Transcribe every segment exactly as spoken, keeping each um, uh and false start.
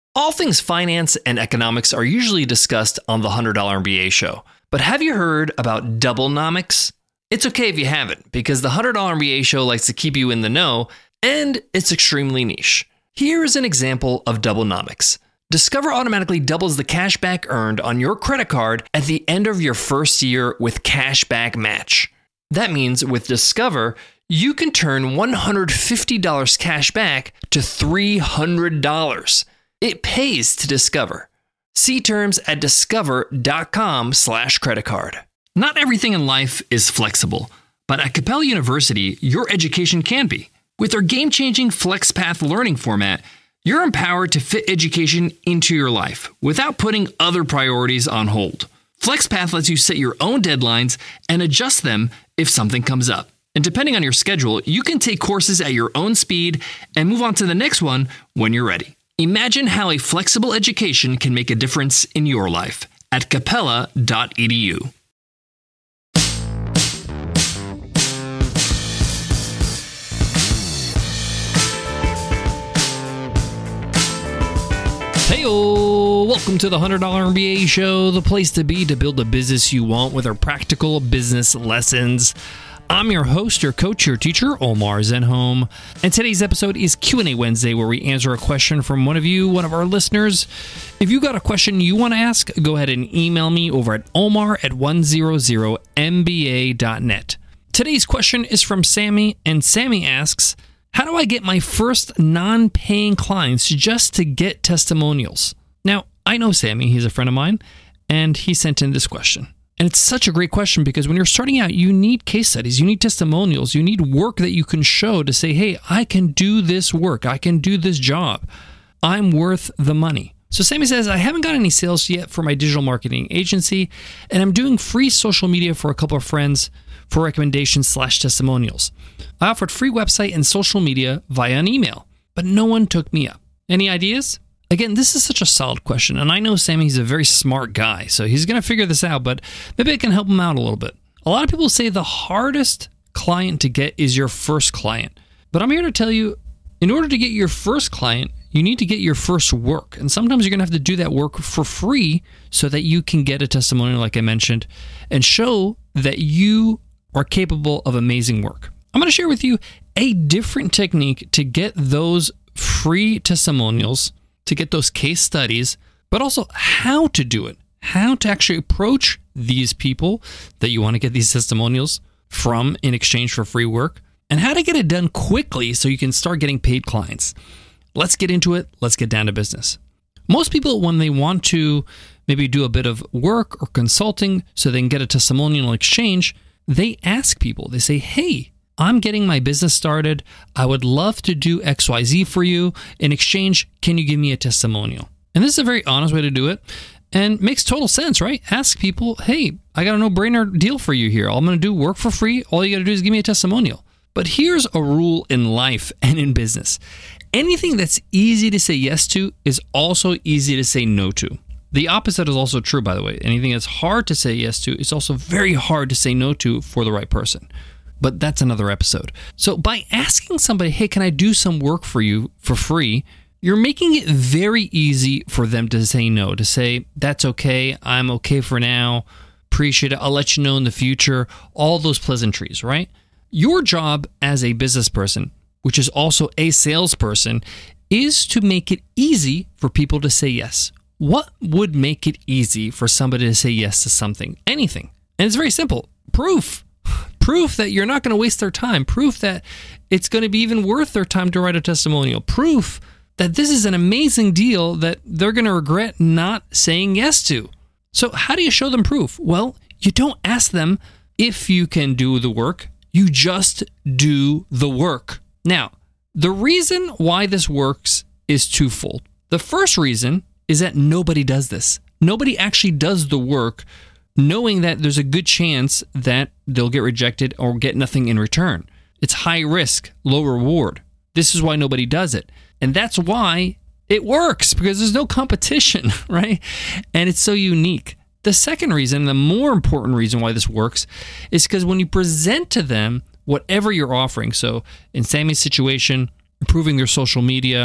All things finance and economics are usually discussed on the one hundred dollar M B A show. But have you heard about Doublenomics? It's okay if you haven't, because the one hundred dollar M B A show likes to keep you in the know, and it's extremely niche. Here's an example of Doublenomics. Discover automatically doubles the cash back earned on your credit card at the end of your first year with Cashback Match. That means with Discover, you can turn one hundred fifty dollars cash back to three hundred dollars. It pays to Discover. See terms at discover.com slash credit card. Not everything in life is flexible, but at Capella University, your education can be. With our game-changing FlexPath learning format, you're empowered to fit education into your life without putting other priorities on hold. FlexPath lets you set your own deadlines and adjust them if something comes up. And depending on your schedule, you can take courses at your own speed and move on to the next one when you're ready. Imagine how a flexible education can make a difference in your life at capella dot e d u. Hey-o! Welcome to the one hundred dollar M B A show, the place to be to build the business you want with our practical business lessons. I'm your host, your coach, your teacher, Omar Zenhom, and today's episode is Q and A Wednesday, where we answer a question from one of you, one of our listeners. If you got a question you want to ask, go ahead and email me over at omar at one hundred m b a dot net. Today's question is from Sammy, and Sammy asks, how do I get my first non-paying clients just to get testimonials? Now, I know Sammy, he's a friend of mine, and he sent in this question. And it's such a great question because when you're starting out, you need case studies, you need testimonials, you need work that you can show to say, hey, I can do this work, I can do this job, I'm worth the money. So Sammy says, I haven't got any sales yet for my digital marketing agency, and I'm doing free social media for a couple of friends for recommendations slash testimonials. I offered free website and social media via an email, but no one took me up. Any ideas? Again, this is such a solid question, and I know Sammy's a very smart guy, so he's going to figure this out, but maybe I can help him out a little bit. A lot of people say the hardest client to get is your first client, but I'm here to tell you, in order to get your first client, you need to get your first work, and sometimes you're going to have to do that work for free so that you can get a testimonial, like I mentioned, and show that you are capable of amazing work. I'm going to share with you a different technique to get those free testimonials, to get those case studies, but also how to do it, how to actually approach these people that you want to get these testimonials from in exchange for free work, and how to get it done quickly so you can start getting paid clients. Let's get into it. Let's get down to business. Most people, when they want to maybe do a bit of work or consulting so they can get a testimonial exchange, they ask people, they say, hey, I'm getting my business started. I would love to do X Y Z for you. In exchange, can you give me a testimonial? And this is a very honest way to do it and makes total sense, right? Ask people, hey, I got a no-brainer deal for you here. I'm going to do work for free. All you got to do is give me a testimonial. But here's a rule in life and in business. Anything that's easy to say yes to is also easy to say no to. The opposite is also true, by the way. Anything that's hard to say yes to is also very hard to say no to for the right person. But that's another episode. So by asking somebody, hey, can I do some work for you for free? You're making it very easy for them to say no, to say, that's okay, I'm okay for now, appreciate it, I'll let you know in the future, all those pleasantries, right? Your job as a business person, which is also a salesperson, is to make it easy for people to say yes. What would make it easy for somebody to say yes to something? Anything. And it's very simple. Proof. Proof that you're not going to waste their time. Proof that it's going to be even worth their time to write a testimonial. Proof that this is an amazing deal that they're going to regret not saying yes to. So how do you show them proof? Well, you don't ask them if you can do the work. You just do the work. Now, the reason why this works is twofold. The first reason is that nobody does this. Nobody actually does the work knowing that there's a good chance that they'll get rejected or get nothing in return. It's high risk, low reward. This is why nobody does it. And that's why it works, because there's no competition, right? And it's so unique. The second reason, the more important reason why this works, is because when you present to them whatever you're offering, so in Sammy's situation, improving their social media,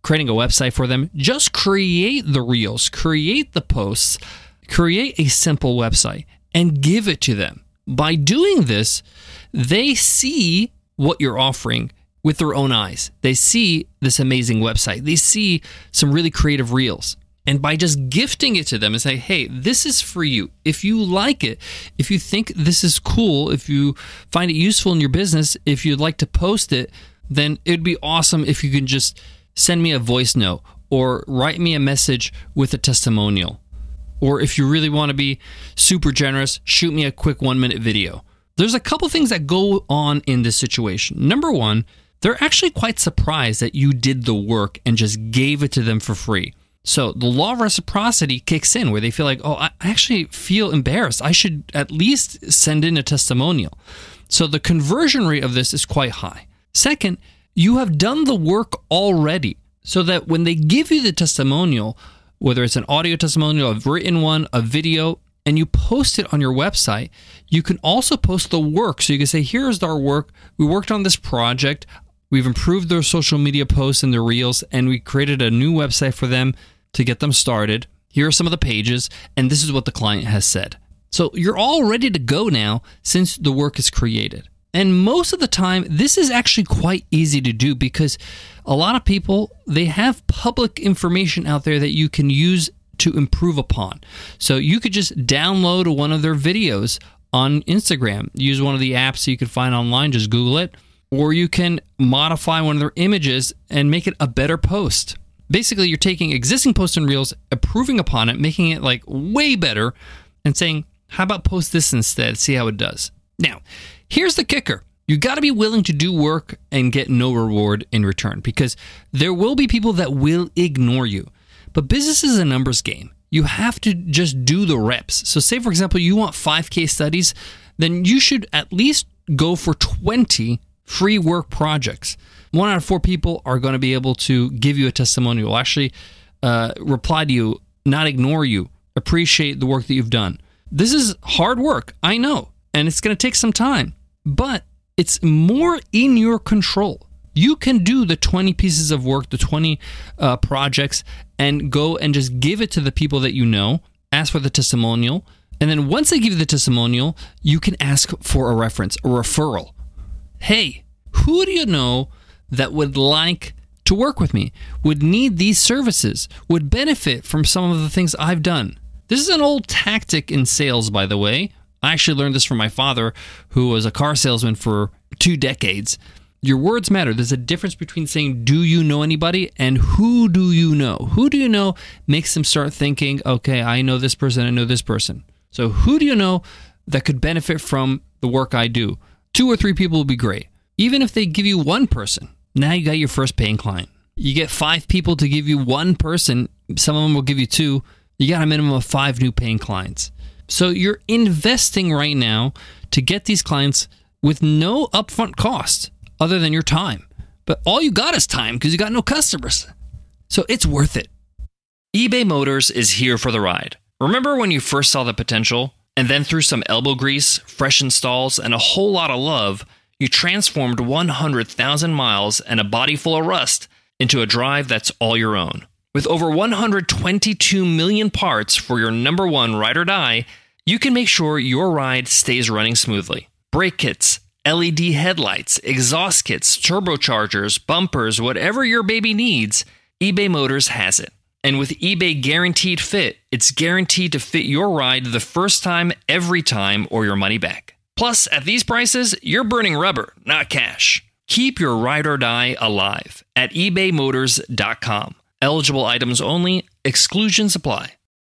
creating a website for them, just create the reels, create the posts, create a simple website, and give it to them. By doing this, they see what you're offering with their own eyes. They see this amazing website. They see some really creative reels. And by just gifting it to them and say, hey, this is for you. If you like it, if you think this is cool, if you find it useful in your business, if you'd like to post it, then it'd be awesome if you can just send me a voice note or write me a message with a testimonial. Or if you really want to be super generous, shoot me a quick one minute video. There's a couple things that go on in this situation. Number one, they're actually quite surprised that you did the work and just gave it to them for free. So the law of reciprocity kicks in where they feel like, oh, I actually feel embarrassed. I should at least send in a testimonial. So the conversion rate of this is quite high. Second, you have done the work already so that when they give you the testimonial, whether it's an audio testimonial, a written one, a video, and you post it on your website, you can also post the work. So you can say, here's our work. We worked on this project. We've improved their social media posts and their reels, and we created a new website for them to get them started. Here are some of the pages, and this is what the client has said. So you're all ready to go now since the work is created. And most of the time, this is actually quite easy to do because a lot of people, they have public information out there that you can use to improve upon. So you could just download one of their videos on Instagram, use one of the apps that you can find online, just Google it, or you can modify one of their images and make it a better post. Basically, you're taking existing posts and reels, improving upon it, making it like way better, and saying, how about post this instead? See how it does. Now, here's the kicker. You got to be willing to do work and get no reward in return because there will be people that will ignore you. But business is a numbers game. You have to just do the reps. So say, for example, you want five case studies, then you should at least go for twenty free work projects. One out of four people are going to be able to give you a testimonial, actually uh, reply to you, not ignore you, appreciate the work that you've done. This is hard work, I know, and it's going to take some time, but it's more in your control. You can do the twenty pieces of work, the twenty uh, projects, and go and just give it to the people that you know, ask for the testimonial, and then once they give you the testimonial, you can ask for a reference, a referral. Hey, who do you know that would like to work with me, would need these services, would benefit from some of the things I've done? This is an old tactic in sales, by the way. I actually learned this from my father, who was a car salesman for two decades. Your words matter. There's a difference between saying, do you know anybody, and who do you know? Who do you know makes them start thinking, okay, I know this person, I know this person. So who do you know that could benefit from the work I do? Two or three people would be great. Even if they give you one person, now you got your first paying client. You get five people to give you one person. Some of them will give you two. You got a minimum of five new paying clients. So you're investing right now to get these clients with no upfront cost other than your time. But all you got is time because you got no customers. So it's worth it. eBay Motors is here for the ride. Remember when you first saw the potential? And then through some elbow grease, fresh installs, and a whole lot of love, you transformed one hundred thousand miles and a body full of rust into a drive that's all your own. With over one hundred twenty-two million parts for your number one ride or die, you can make sure your ride stays running smoothly. Brake kits, L E D headlights, exhaust kits, turbochargers, bumpers, whatever your baby needs, eBay Motors has it. And with eBay Guaranteed Fit, it's guaranteed to fit your ride the first time, every time, or your money back. Plus, at these prices, you're burning rubber, not cash. Keep your ride or die alive at ebay motors dot com. Eligible items only. Exclusions apply.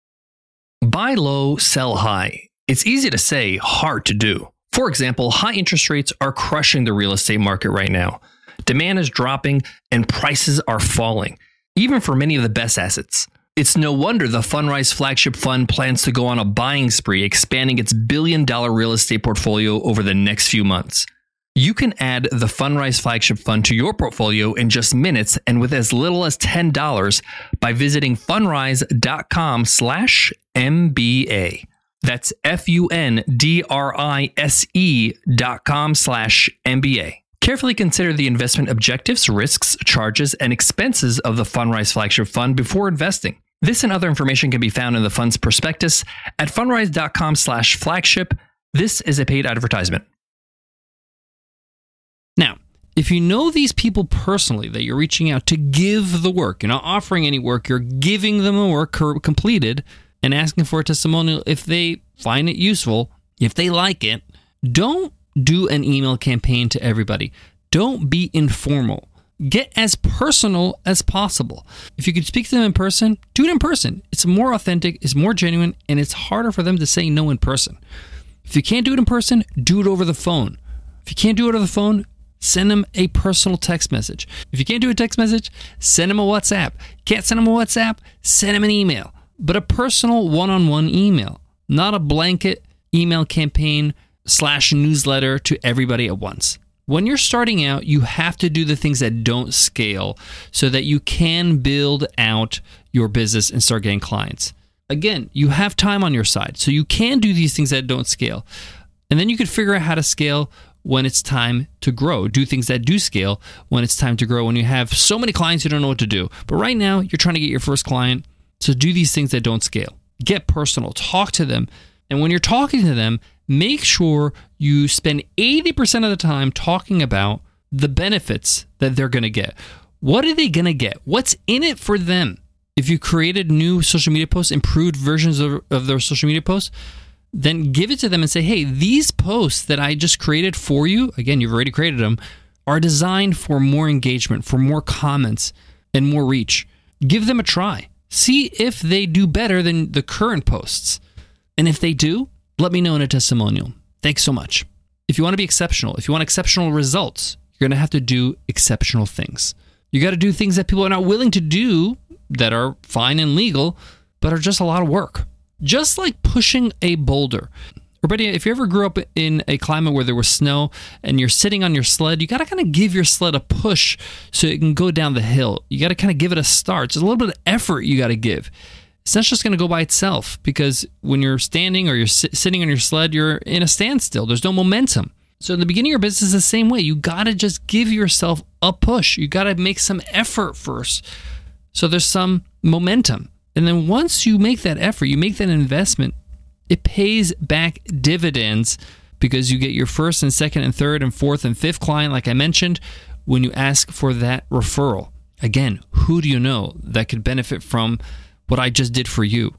Buy low, sell high. It's easy to say, hard to do. For example, high interest rates are crushing the real estate market right now. Demand is dropping and prices are falling, even for many of the best assets. It's no wonder the Fundrise flagship fund plans to go on a buying spree, expanding its billion-dollar real estate portfolio over the next few months. You can add the Fundrise flagship fund to your portfolio in just minutes and with as little as ten dollars by visiting fundrise.com slash MBA. That's F U N D R I S E dot com slash M B A. Carefully consider the investment objectives, risks, charges, and expenses of the Fundrise Flagship Fund before investing. This and other information can be found in the fund's prospectus at fundrise.com slash flagship. This is a paid advertisement. Now, if you know these people personally that you're reaching out to give the work, you're not offering any work, you're giving them a work completed and asking for a testimonial if they find it useful, if they like it, don't do an email campaign to everybody. Don't be informal. Get as personal as possible. If you could speak to them in person, do it in person. It's more authentic, it's more genuine, and it's harder for them to say no in person. If you can't do it in person, do it over the phone. If you can't do it over the phone, send them a personal text message. If you can't do a text message, send them a WhatsApp. Can't send them a WhatsApp, send them an email. But a personal one-on-one email, not a blanket email campaign slash newsletter to everybody at once. When you're starting out, you have to do the things that don't scale so that you can build out your business and start getting clients. Again, you have time on your side, so you can do these things that don't scale. And then you can figure out how to scale when it's time to grow. Do things that do scale when it's time to grow, when you have so many clients you don't know what to do. But right now, you're trying to get your first client, so do these things that don't scale. Get personal. Talk to them. And when you're talking to them, make sure you spend eighty percent of the time talking about the benefits that they're going to get. What are they going to get? What's in it for them? If you created new social media posts, improved versions of, of their social media posts, then give it to them and say, hey, these posts that I just created for you, again, you've already created them, are designed for more engagement, for more comments, and more reach. Give them a try. See if they do better than the current posts. And if they do, let me know in a testimonial. Thanks so much. If you want to be exceptional, if you want exceptional results, you're going to have to do exceptional things. You got to do things that people are not willing to do that are fine and legal, but are just a lot of work. Just like pushing a boulder. Everybody, if you ever grew up in a climate where there was snow and you're sitting on your sled, you got to kind of give your sled a push so it can go down the hill. You got to kind of give it a start. There's a little bit of effort you got to give. It's not just going to go by itself, because when you're standing or you're sit- sitting on your sled, you're in a standstill. There's no momentum. So in the beginning of your business, the same way. You got to just give yourself a push. You got to make some effort first, so there's some momentum. And then once you make that effort, you make that investment, it pays back dividends, because you get your first and second and third and fourth and fifth client, like I mentioned, when you ask for that referral. Again, who do you know that could benefit from what I just did for you?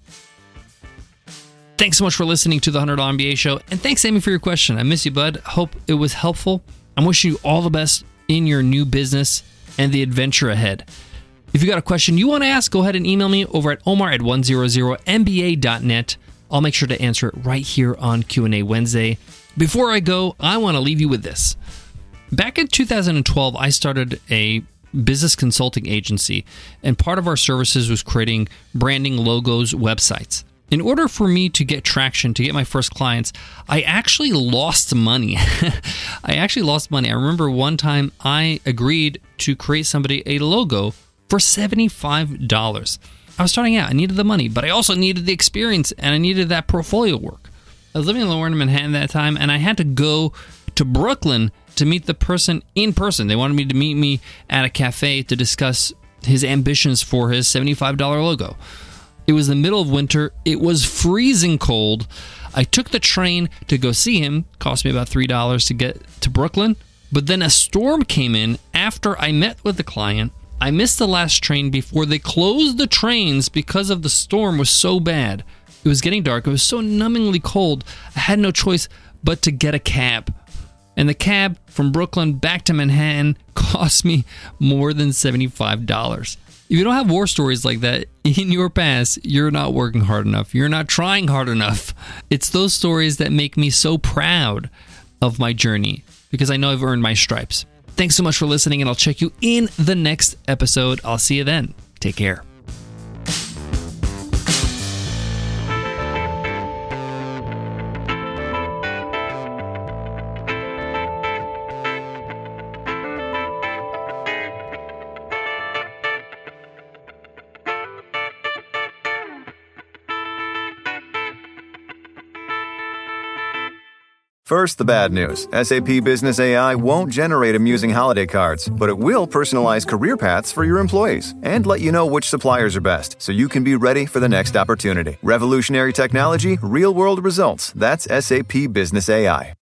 Thanks so much for listening to the one hundred dollar M B A Show. And thanks, Amy, for your question. I miss you, bud. Hope it was helpful. I'm wishing you all the best in your new business and the adventure ahead. If you got a question you want to ask, go ahead and email me over at omar at one hundred m b a dot net. I'll make sure to answer it right here on Q and A Wednesday. Before I go, I want to leave you with this. Back in two thousand twelve, I started a business consulting agency, and part of our services was creating branding, logos, websites. In order for me to get traction, to get my first clients, I actually lost money. I actually lost money. I remember one time I agreed to create somebody a logo for seventy-five dollars. I was starting out. I needed the money, but I also needed the experience, and I needed that portfolio work. I was living in Lower Manhattan at that time, and I had to go to Brooklyn to meet the person in person. They wanted me to meet me at a cafe to discuss his ambitions for his seventy-five dollars logo. It was the middle of winter. It was freezing cold. I took the train to go see him. It cost me about three dollars to get to Brooklyn. But then a storm came in after I met with the client. I missed the last train before they closed the trains because of the storm was so bad. It was getting dark. It was so numbingly cold. I had no choice but to get a cab. And the cab from Brooklyn back to Manhattan cost me more than seventy-five dollars. If you don't have war stories like that in your past, you're not working hard enough. You're not trying hard enough. It's those stories that make me so proud of my journey, because I know I've earned my stripes. Thanks so much for listening, and I'll check you in the next episode. I'll see you then. Take care. First, the bad news. S A P Business A I won't generate amusing holiday cards, but it will personalize career paths for your employees and let you know which suppliers are best, so you can be ready for the next opportunity. Revolutionary technology, real-world results. That's S A P Business A I.